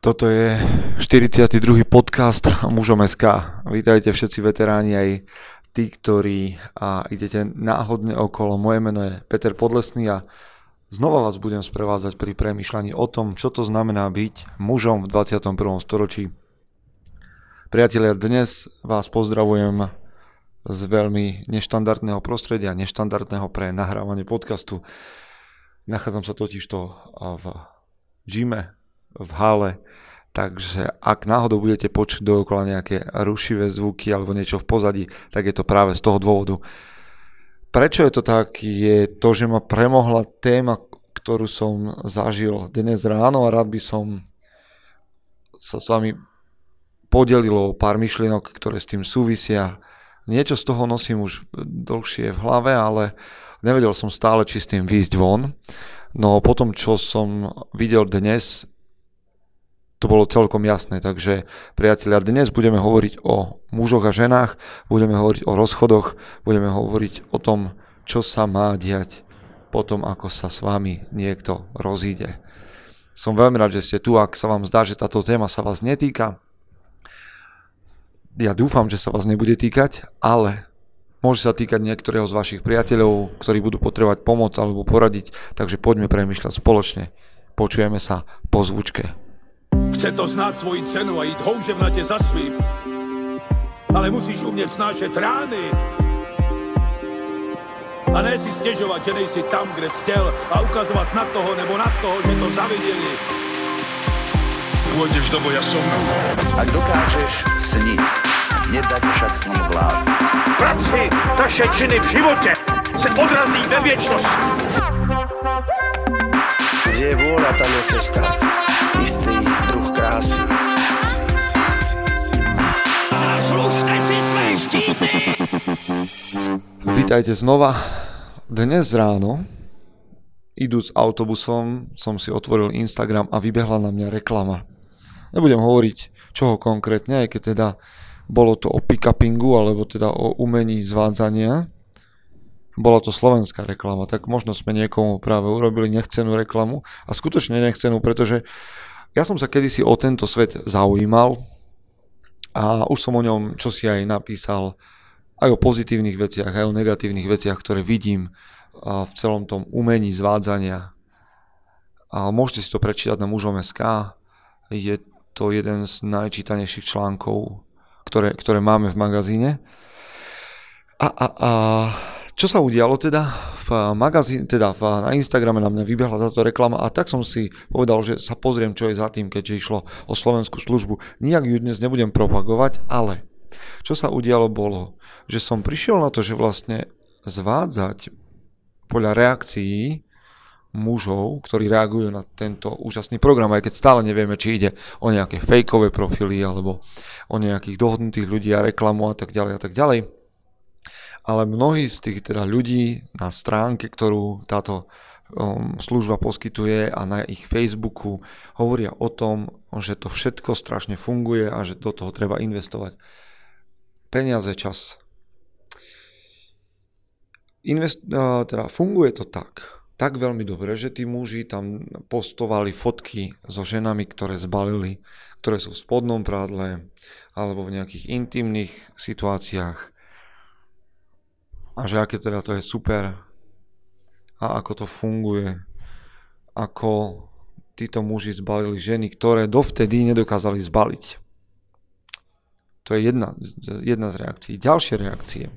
Toto je 42. podcast Mužom.sk. Vítajte všetci veteráni, aj tí, ktorí idete náhodne okolo. Moje meno je Peter Podlesný a znova vás budem sprevádzať pri premýšľaní o tom, čo to znamená byť mužom v 21. storočí. Priatelia, dnes vás pozdravujem z veľmi neštandardného prostredia, neštandardného pre nahrávanie podcastu. Nachádzam sa totižto v gyme, v hale, takže ak náhodou budete počuť dookola nejaké rušivé zvuky alebo niečo v pozadí, tak je to práve z toho dôvodu. Prečo je to tak? Je to, že ma premohla téma, ktorú som zažil dnes ráno a rád by som sa s vami podelil o pár myšlienok, ktoré s tým súvisia. Niečo z toho nosím už dlhšie v hlave, ale nevedel som stále, či s tým výjsť von. No potom, čo som videl dnes, to bolo celkom jasné, takže priatelia, dnes budeme hovoriť o mužoch a ženách, budeme hovoriť o rozchodoch, budeme hovoriť o tom, čo sa má diať potom, ako sa s vami niekto rozíde. Som veľmi rád, že ste tu, ak sa vám zdá, že táto téma sa vás netýka. Ja dúfam, že sa vás nebude týkať, ale môže sa týkať niektorého z vašich priateľov, ktorí budú potrebovať pomoc alebo poradiť, takže poďme premýšľať spoločne. Počujeme sa po zvučke. Chce to znát svoji cenu a jít houževnatě za svým. Ale musíš umět snášet rány. A ne si stěžovat, že nejsi tam, kde jsi chtěl a ukazovat na toho nebo na toho, že to zaviděli. Pôjdeš do boja som. Ak dokážeš sniť, nedať však sním vlád. Práci, taše činy v životě se odrazí ve věčnosti. Kde je vôľa, tam je cesta. Istý druh krásy. Zaslužte si své štíty! Vítajte znova. Dnes ráno, idúc autobusom, som si otvoril Instagram a vybehla na mňa reklama. Nebudem hovoriť, čoho konkrétne, aj keď teda bolo to o pick-upingu, alebo teda o umení zvádzania. Bola to slovenská reklama, tak možno sme niekomu práve urobili nechcenú reklamu a skutočne nechcenú, pretože ja som sa kedysi o tento svet zaujímal a už som o ňom čosi aj napísal, aj o pozitívnych veciach, aj o negatívnych veciach, ktoré vidím v celom tom umení zvádzania. A môžete si to prečítať na Mužom.sk, je to jeden z najčítanejších článkov, ktoré máme v magazíne. Čo sa udialo teda v magazíne, na Instagrame na mňa vybehla táto reklama a tak som si povedal, že sa pozriem, čo je za tým, keďže išlo o slovenskú službu. Nijak ju dnes nebudem propagovať, ale čo sa udialo bolo, že som prišiel na to, že vlastne zvádzať podľa reakcií mužov, ktorí reagujú na tento úžasný program, aj keď stále nevieme, či ide o nejaké fejkové profily alebo o nejakých dohodnutých ľudí a reklamu a tak ďalej a tak ďalej. Ale mnohí z tých teda ľudí na stránke, ktorú táto služba poskytuje a na ich Facebooku hovoria o tom, že to všetko strašne funguje a že do toho treba investovať peniaze, čas. Funguje to tak veľmi dobre, že tí muži tam postovali fotky so ženami, ktoré zbalili, ktoré sú v spodnom prádle alebo v nejakých intimných situáciách. A že aké teda to je super a ako to funguje, ako títo muži zbalili ženy, ktoré dovtedy nedokázali zbaliť. To je jedna z reakcií. Ďalšie reakcie.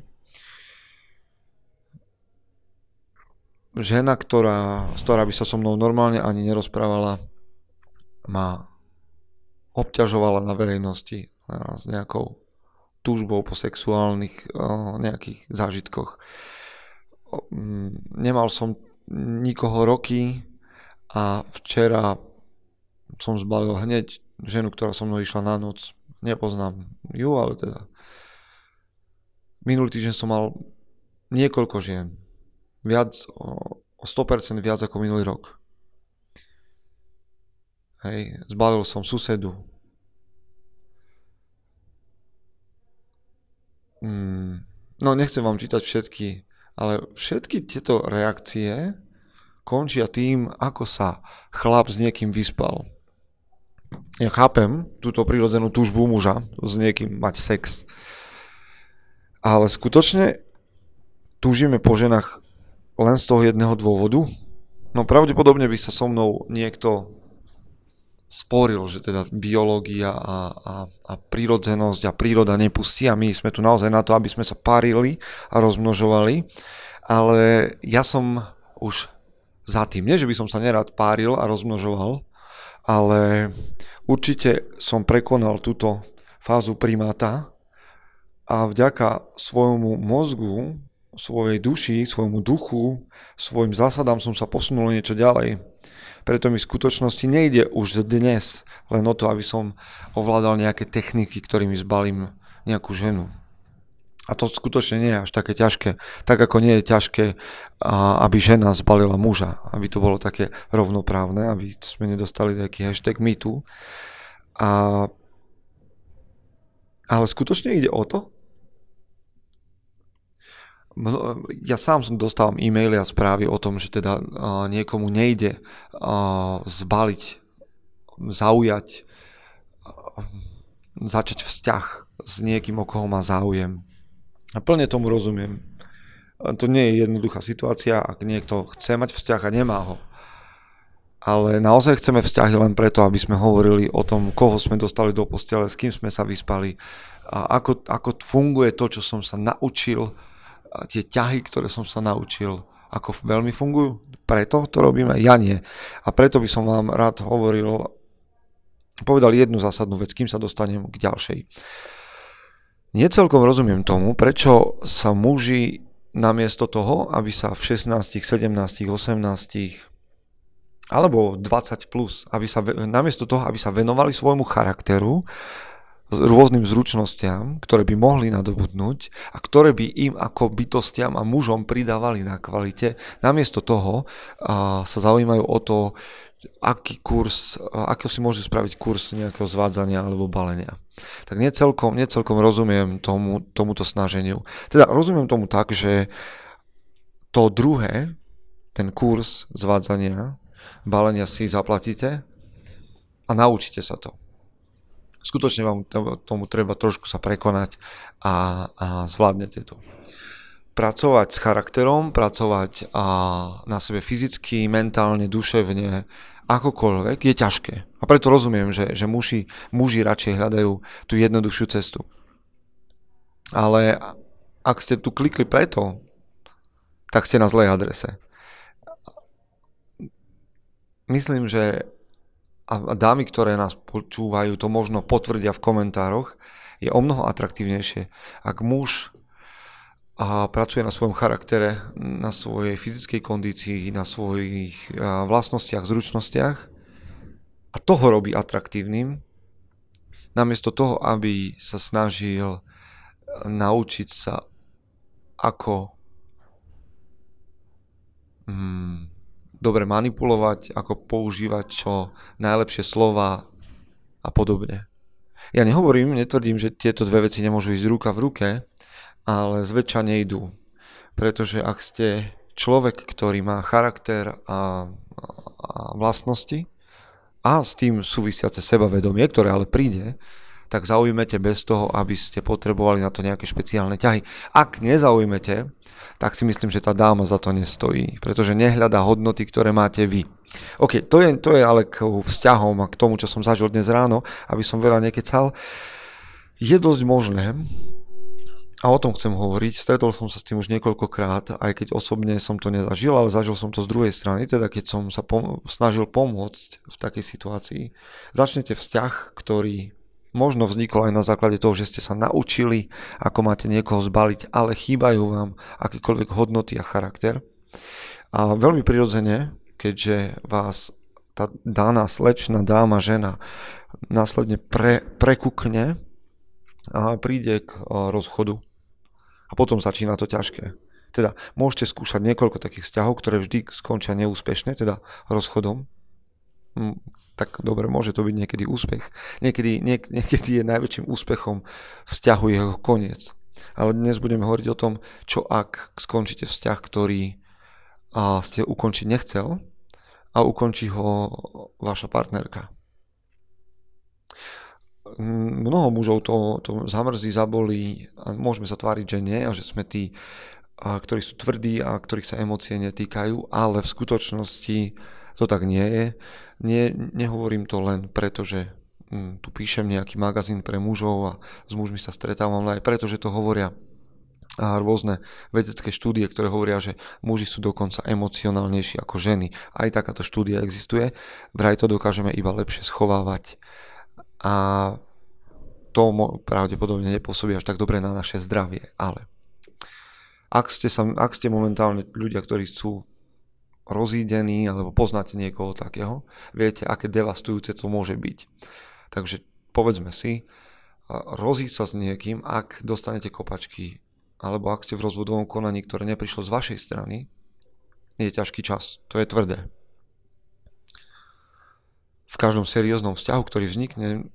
Žena, ktorá by sa so mnou normálne ani nerozprávala, ma obťažovala na verejnosti s nejakou túžbou po sexuálnych nejakých zážitkoch. Nemal som nikoho roky a včera som zbalil hneď ženu, ktorá so mnou išla na noc. Nepoznám ju, ale teda minulý týždeň som mal niekoľko žien. O 100% viac ako minulý rok. Hej, zbalil som susedu. No nechcem vám čítať všetky, ale všetky tieto reakcie končia tým, ako sa chlap s niekým vyspal. Ja chápem túto prirodzenú túžbu muža s niekým mať sex, ale skutočne túžime po ženách len z toho jedného dôvodu? No pravdepodobne by sa so mnou niekto sporil, že teda biológia a prírodzenosť a príroda nepustí a my sme tu naozaj na to, aby sme sa párili a rozmnožovali, ale ja som už za tým. Nie, že by som sa nerad páril a rozmnožoval, ale určite som prekonal túto fázu primáta a vďaka svojmu mozgu, svojej duši, svojmu duchu, svojim zásadám som sa posunul niečo ďalej. Preto mi v skutočnosti nejde už dnes len o to, aby som ovládal nejaké techniky, ktorými zbalím nejakú ženu. A to skutočne nie je až také ťažké. Tak ako nie je ťažké, aby žena zbalila muža. Aby to bolo také rovnoprávne, aby sme nedostali taký hashtag MeToo. Ale skutočne ide o to? Ja sám dostávam e-maily a správy o tom, že teda niekomu nejde zbaliť, zaujať, začať vzťah s niekým, o koho má záujem. A plne tomu rozumiem. To nie je jednoduchá situácia, ak niekto chce mať vzťah a nemá ho. Ale naozaj chceme vzťahy len preto, aby sme hovorili o tom, koho sme dostali do postele, s kým sme sa vyspali, a ako funguje to, čo som sa naučil, a tie ťahy, ktoré som sa naučil, ako veľmi fungujú. Preto to robíme? Ja nie. A preto by som vám rád povedal jednu zásadnú vec, kým sa dostanem k ďalšej. Necelkom rozumiem tomu, prečo sa muži namiesto toho, aby sa v 16, 17, 18 alebo 20 plus, namiesto toho, aby sa venovali svojmu charakteru, rôznym zručnostiam, ktoré by mohli nadobudnúť a ktoré by im ako bytostiam a mužom pridávali na kvalite. Namiesto toho sa zaujímajú o to, ako si môže spraviť kurz nejakého zvádzania alebo balenia. Tak necelkom rozumiem tomuto snaženiu. Teda rozumiem tomu tak, že to druhé, ten kurz zvádzania, balenia si zaplatíte a naučíte sa to. Skutočne vám tomu treba trošku sa prekonať a zvládnete to. Pracovať s charakterom, pracovať na sebe fyzicky, mentálne, duševne, akokoľvek je ťažké. A preto rozumiem, že muži radšej hľadajú tú jednoduchšiu cestu. Ale ak ste tu klikli preto, tak ste na zlej adrese. Myslím, že a dámy, ktoré nás počúvajú, to možno potvrdia v komentároch, je omnoho atraktívnejšie. Ak muž pracuje na svojom charaktere, na svojej fyzickej kondícii, na svojich vlastnostiach, zručnostiach a toho robí atraktívnym, namiesto toho, aby sa snažil naučiť sa ako dobre manipulovať, ako používať čo najlepšie slova a podobne. Ja netvrdím, že tieto dve veci nemôžu ísť ruka v ruke, ale zväčša nejdú. Pretože ak ste človek, ktorý má charakter a vlastnosti a s tým súvisiace sebavedomie, ktoré ale príde, tak zaujmete bez toho, aby ste potrebovali na to nejaké špeciálne ťahy. Ak nezaujmete, tak si myslím, že tá dáma za to nestojí, pretože nehľadá hodnoty, ktoré máte vy. OK, to je ale k vzťahom a k tomu, čo som zažil dnes ráno, aby som veľa nekecal. Je dosť možné, a o tom chcem hovoriť, stretol som sa s tým už niekoľkokrát, aj keď osobne som to nezažil, ale zažil som to z druhej strany, teda keď som sa snažil pomôcť v takej situácii. Začnete vzťah, ktorý možno vznikol aj na základe toho, že ste sa naučili, ako máte niekoho zbaliť, ale chýbajú vám akékoľvek hodnoty a charakter. A veľmi prirodzene, keďže vás tá daná slečna, dáma, žena následne prekukne a príde k rozchodu. A potom začína to ťažké. Teda môžete skúšať niekoľko takých vzťahov, ktoré vždy skončia neúspešne, teda rozchodom. Tak dobre, môže to byť niekedy úspech. Niekedy je najväčším úspechom vzťahu jeho koniec. Ale dnes budeme hovoriť o tom, čo ak skončíte vzťah, ktorý ste ukončiť nechcel a ukončí ho vaša partnerka. mnoho mužov to zamrzí, zabolí a môžeme sa tváriť, že nie a že sme tí, ktorí sú tvrdí a ktorých sa emócie netýkajú, ale v skutočnosti to tak nie je. Nehovorím to len preto, že tu píšem nejaký magazín pre mužov a s mužmi sa stretávam, ale aj preto, že to hovoria a rôzne vedecké štúdie, ktoré hovoria, že muži sú dokonca emocionálnejší ako ženy. Aj takáto štúdia existuje. Vraj to dokážeme iba lepšie schovávať. A to pravdepodobne nepôsobí až tak dobre na naše zdravie. Ale ak ste momentálne ľudia, ktorí sú rozídení alebo poznáte niekoho takého, viete, aké devastujúce to môže byť. Takže povedzme si, rozísť sa s niekým, ak dostanete kopačky alebo ak ste v rozvodovom konaní, ktoré neprišlo z vašej strany, je ťažký čas. To je tvrdé. V každom serióznom vzťahu, ktorý vznikne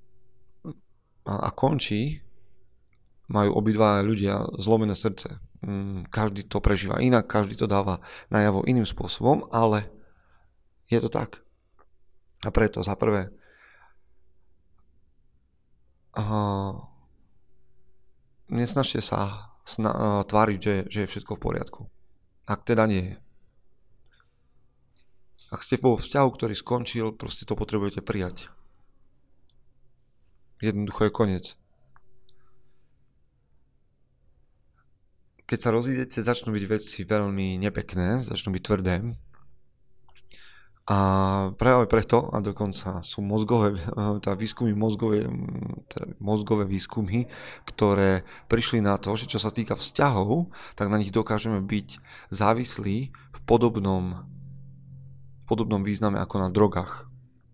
a končí, majú obidva ľudia zlomené srdce. Každý to prežíva inak, každý to dáva najavo iným spôsobom, ale je to tak. A preto za prvé nesnažte sa tváriť, že je všetko v poriadku. Ak teda nie je. Ak ste vo vzťahu, ktorý skončil, proste to potrebujete prijať. Jednoducho je koniec. Keď sa rozídete, začnú byť veci veľmi nepekné, začnú byť tvrdé. A práve preto, a dokonca sú mozgové výskumy, ktoré prišli na to, že čo sa týka vzťahov, tak na nich dokážeme byť závislí v podobnom význame ako na drogách.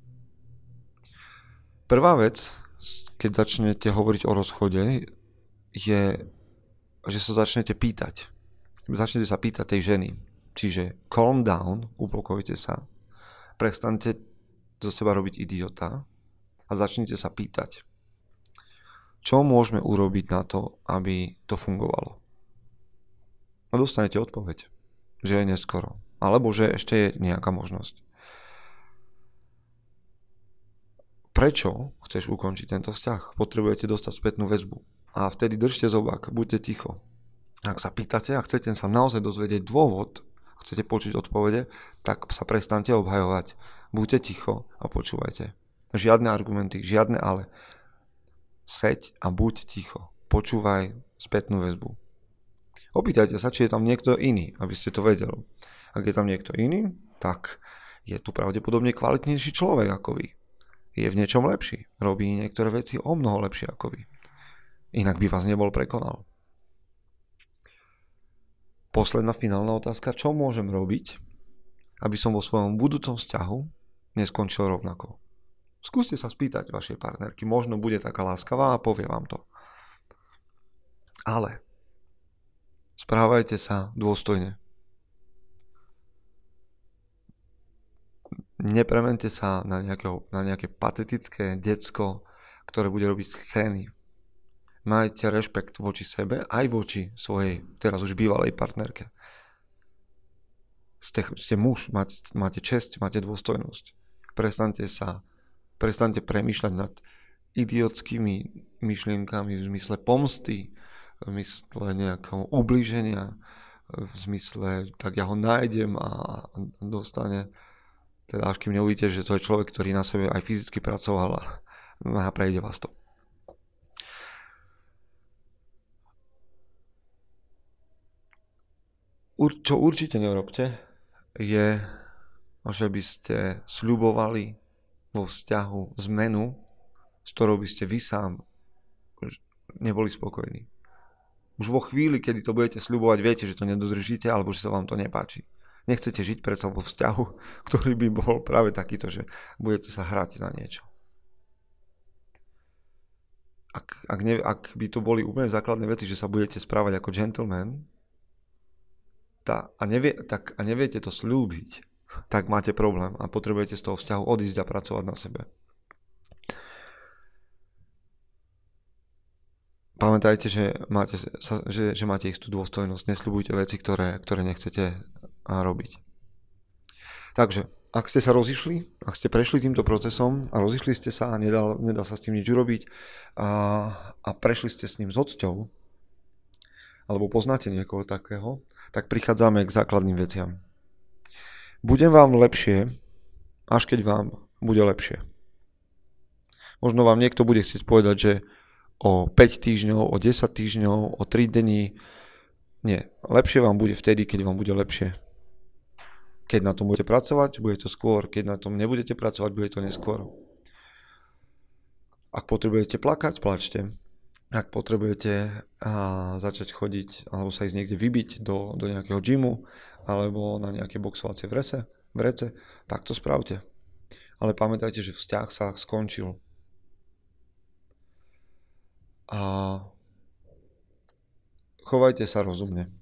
Prvá vec, keď začnete hovoriť o rozchode, je, že sa začnete pýtať. Začnete sa pýtať tej ženy. Čiže calm down, upokojte sa. Prestaňte zo seba robiť idiota a začnite sa pýtať, čo môžeme urobiť na to, aby to fungovalo. A dostanete odpoveď, že je neskoro, alebo že ešte je nejaká možnosť. Prečo chceš ukončiť tento vzťah? Potrebujete dostať spätnú väzbu. A vtedy držte zobák, buďte ticho. Ak sa pýtate a chcete sa naozaj dozvedieť dôvod, chcete počuť odpovede, tak sa prestaňte obhajovať. Buďte ticho a počúvajte. Žiadne argumenty, žiadne ale. Seď a buď ticho. Počúvaj spätnú väzbu. Opýtajte sa, či je tam niekto iný, aby ste to vedeli. Ak je tam niekto iný, tak je tu pravdepodobne kvalitnejší človek ako vy. Je v niečom lepší. Robí niektoré veci o mnoho lepšie ako vy. Inak by vás nebol prekonal. Posledná finálna otázka, čo môžem robiť, aby som vo svojom budúcom vzťahu neskončil rovnako. Skúste sa spýtať vašej partnerky, možno bude taká láskavá a povie vám to. Ale správajte sa dôstojne. Nepremente sa na nejaké patetické decko, ktoré bude robiť scény. Majte rešpekt voči sebe, aj voči svojej, teraz už bývalej partnerke. Ste muž, máte česť, máte dôstojnosť. Prestaňte premýšľať nad idiotskými myšlienkami v zmysle pomsty, v zmysle nejakého ublíženia, v zmysle, tak ja ho nájdem a dostane. Teda až kým neuvidíte, že to je človek, ktorý na sebe aj fyzicky pracoval a prejde vás to. Čo určite nerobte, je, že by ste sľubovali vo vzťahu zmenu, s ktorou by ste vy sám neboli spokojní. Už vo chvíli, kedy to budete sľubovať, viete, že to nedodržíte alebo že sa vám to nepáči. Nechcete žiť predsa vo vzťahu, ktorý by bol práve takýto, že budete sa hrať na niečo. Ak by to boli úplne základné veci, že sa budete správať ako gentleman, a neviete to sľúbiť, tak máte problém a potrebujete z toho vzťahu odísť a pracovať na sebe. Pamätajte, že máte istú dôstojnosť, nesľubujte veci, ktoré nechcete robiť. Takže, Ak ste sa rozišli, ak ste prešli týmto procesom a rozišli ste sa a nedá sa s tým nič urobiť a prešli ste s ním s odsťou, alebo poznáte niekoho takého, tak prichádzame k základným veciam. Budem vám lepšie, až keď vám bude lepšie. Možno vám niekto bude chcieť povedať, že o 5 týždňov, o 10 týždňov, o 3 dní. Nie, lepšie vám bude vtedy, keď vám bude lepšie. Keď na tom budete pracovať, bude to skôr. Keď na tom nebudete pracovať, bude to neskôr. Ak potrebujete plakať, plačte. Ak potrebujete začať chodiť alebo sa ísť niekde vybiť do nejakého gymu alebo na nejaké boxovacie vrece, tak to spravte. Ale pamätajte, že vzťah sa skončil. A chovajte sa rozumne.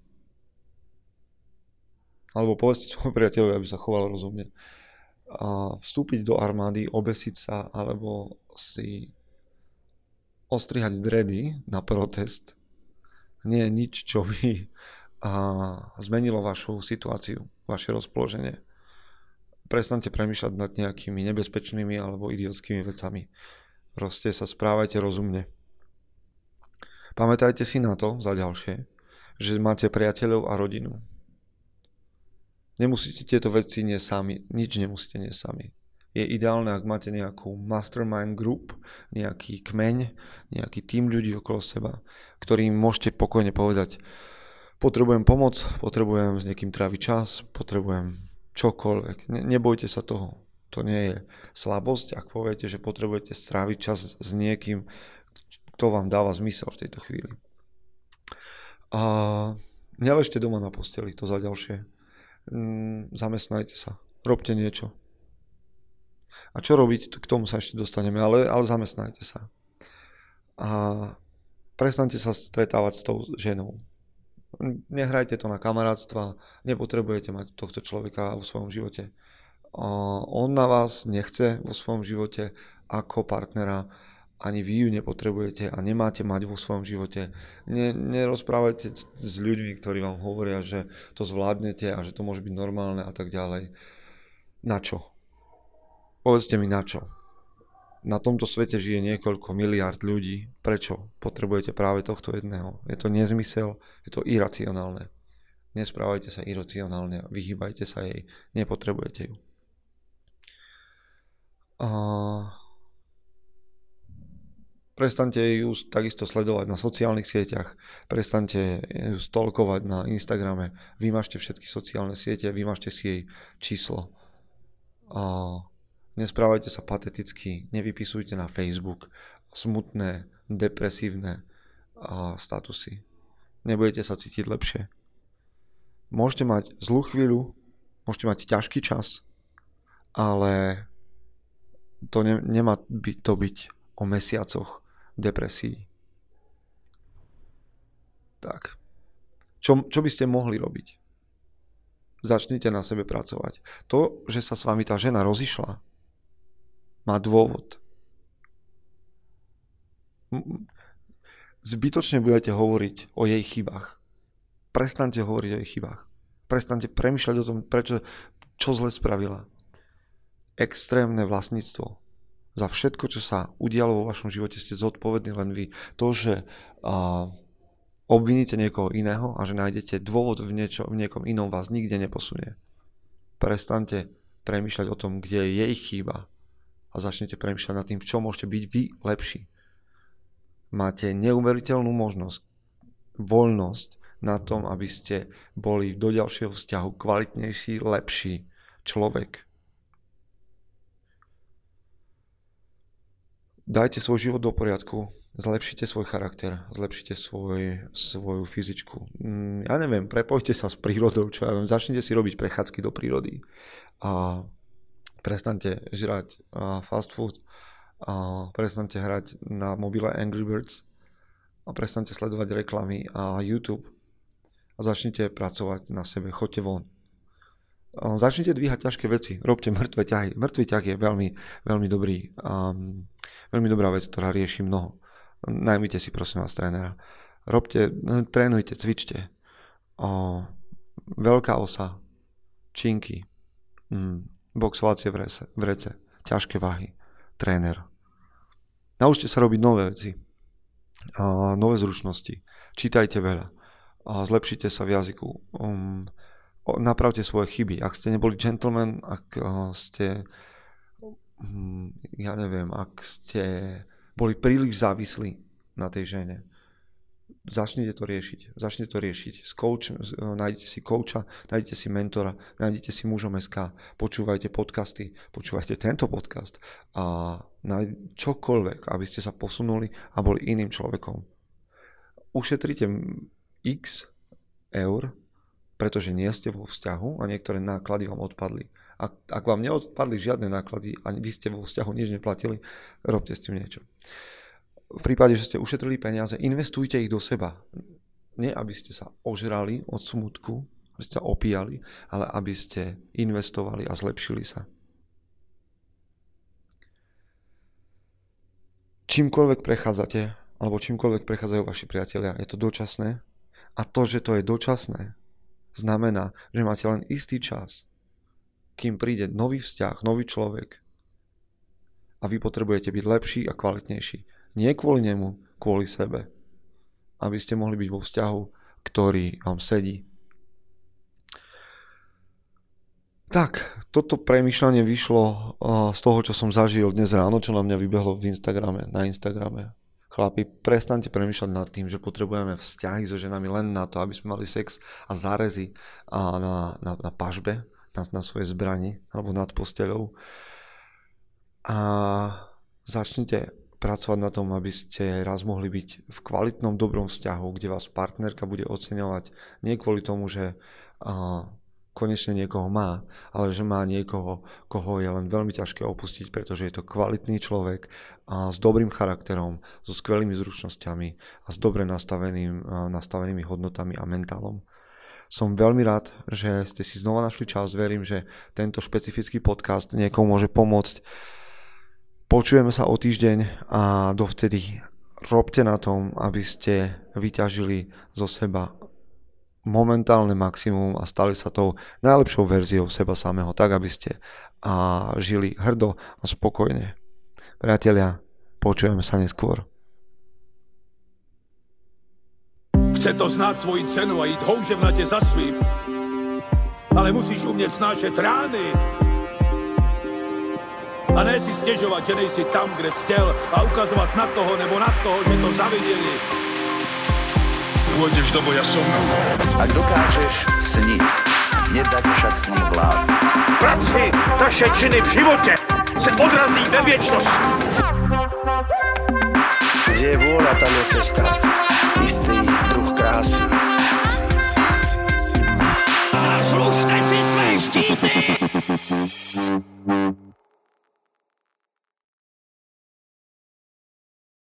Alebo povedzte svojmu priateľovi, aby sa choval rozumne. A vstúpiť do armády, obesiť sa, alebo si ostrihať dredy na protest nie je nič, čo by zmenilo vašu situáciu, vaše rozpoloženie. Prestaňte premýšľať nad nejakými nebezpečnými alebo idiotskými vecami. Proste sa správajte rozumne. Pamätajte si na to, za ďalšie, že máte priateľov a rodinu. Nemusíte tieto veci niesť sami, nič nemusíte niesť sami. Je ideálne, ak máte nejakú mastermind group, nejaký kmeň, nejaký tím ľudí okolo seba, ktorým môžete pokojne povedať: potrebujem pomoc, potrebujem s niekým tráviť čas, potrebujem čokoľvek. Nebojte sa toho. To nie je slabosť, ak poviete, že potrebujete stráviť čas s niekým, kto vám dáva zmysel v tejto chvíli. A neležte doma na posteli, to za ďalšie. Zamestnajte sa, robte niečo. A čo robiť, k tomu sa ešte dostaneme, ale zamestnajte sa. A prestaňte sa stretávať s tou ženou. Nehrajte to na kamarátstva, nepotrebujete mať tohto človeka vo svojom živote. On na vás nechce vo svojom živote ako partnera, ani vy ju nepotrebujete a nemáte mať vo svojom živote. Nerozprávajte s ľuďmi, ktorí vám hovoria, že to zvládnete a že to môže byť normálne a tak ďalej. Na čo? Povedzte mi na čo. Na tomto svete žije niekoľko miliárd ľudí. Prečo potrebujete práve tohto jedného? Je to nezmysel, je to iracionálne. Nesprávajte sa iracionálne, vyhýbajte sa jej, nepotrebujete ju. Prestaňte ju takisto sledovať na sociálnych sieťach, prestaňte ju stalkovať na Instagrame, vymažte všetky sociálne siete, vymažte si jej číslo. Nesprávajte sa pateticky, nevypisujte na Facebook smutné, depresívne statusy. Nebudete sa cítiť lepšie. Môžete mať zlú chvíľu, môžete mať ťažký čas, ale to nemá to byť o mesiacoch depresii. Tak. Čo by ste mohli robiť? Začnite na sebe pracovať. To, že sa s vami tá žena rozišla, má dôvod. Zbytočne budete hovoriť o jej chybách. Prestaňte hovoriť o jej chybách. Prestaňte premýšľať o tom, čo zle spravila. Extrémne vlastníctvo. Za všetko, čo sa udialo vo vašom živote, ste zodpovední len vy. To, že obviníte niekoho iného a že nájdete dôvod v niekom inom, vás nikde neposunie. Prestaňte premýšľať o tom, kde je jej chyba a začnete premýšľať nad tým, v čom môžete byť vy lepší. Máte neuveriteľnú možnosť, voľnosť na tom, aby ste boli do ďalšieho vzťahu kvalitnejší, lepší človek. Dajte svoj život do poriadku, zlepšite svoj charakter, zlepšite svoju fyzičku. Ja neviem, prepojte sa s prírodou, čo ja viem, začnite si robiť prechádzky do prírody a prestaňte žrať fast food a prestaňte hrať na mobile Angry Birds a prestaňte sledovať reklamy a YouTube a začnite pracovať na sebe, choďte von. Začnite dvíhať ťažké veci, robte mŕtve ťahy. Mŕtvý ťah je veľmi, veľmi dobrý, veľmi dobrá vec, ktorá rieši mnoho. Najmite si prosím vás trénera. Trénujte, cvičte. Veľká osa, činky, boxovacie vrece, ťažké váhy, tréner. Naučte sa robiť nové veci, nové zručnosti, čítajte veľa, zlepšite sa v jazyku, napravte svoje chyby. Ak ste neboli gentleman, ak ste, ak ste boli príliš závislí na tej žene, začnite to riešiť. Nájdete si kouča, nájdete si mentora, nájdete si mužom.sk, počúvajte podcasty, počúvajte tento podcast a čokoľvek, aby ste sa posunuli a boli iným človekom. Ušetrite x eur, pretože nie ste vo vzťahu a niektoré náklady vám odpadli. Ak vám neodpadli žiadne náklady a vy ste vo vzťahu nič neplatili, robte s tým niečo. V prípade, že ste ušetrili peniaze, investujte ich do seba. Nie, aby ste sa ožrali od smutku, aby ste sa opíjali, ale aby ste investovali a zlepšili sa. Čímkoľvek prechádzate, alebo čímkoľvek prechádzajú vaši priatelia, je to dočasné. A to, že to je dočasné, znamená, že máte len istý čas, kým príde nový vzťah, nový človek a vy potrebujete byť lepší a kvalitnejší. Nie kvôli nemu, kvôli sebe. Aby ste mohli byť vo vzťahu, ktorý vám sedí. Tak, toto premýšľanie vyšlo z toho, čo som zažil dnes ráno, čo na mňa vybehlo na Instagrame. Chlapi, prestaňte premýšľať nad tým, že potrebujeme vzťahy so ženami len na to, aby sme mali sex a zárezy na pažbe, na svoje zbrani alebo nad posteľou. A začnite pracovať na tom, aby ste raz mohli byť v kvalitnom, dobrom vzťahu, kde vás partnerka bude oceňovať nie kvôli tomu, že konečne niekoho má, ale že má niekoho, koho je len veľmi ťažké opustiť, pretože je to kvalitný človek s dobrým charakterom, so skvelými zručnosťami a s dobre nastavenými hodnotami a mentálom. Som veľmi rád, že ste si znova našli čas. Verím, že tento špecifický podcast niekomu môže pomôcť. Počujeme sa o týždeň a dovtedy robte na tom, aby ste vyťažili zo seba momentálne maximum a stali sa tou najlepšou verziou seba samého, tak aby ste žili hrdo a spokojne. Priatelia, počujeme sa neskôr. Chce to znát svoji cenu a jít houževnatě za svým, ale musíš umět snášet rány. A ne si stěžovat, že nejsi tam, kde jsi chtěl a ukazovat na toho nebo na toho, že to zaviděli. Pôjdeš do boja som. Ak dokážeš sniť, nedať však sním vlád. Práci, naše činy v životě se odrazí ve věčnosti. Kde je vôľa, tam je cesta. Istý druh krásy. Zaslužte si své štíty!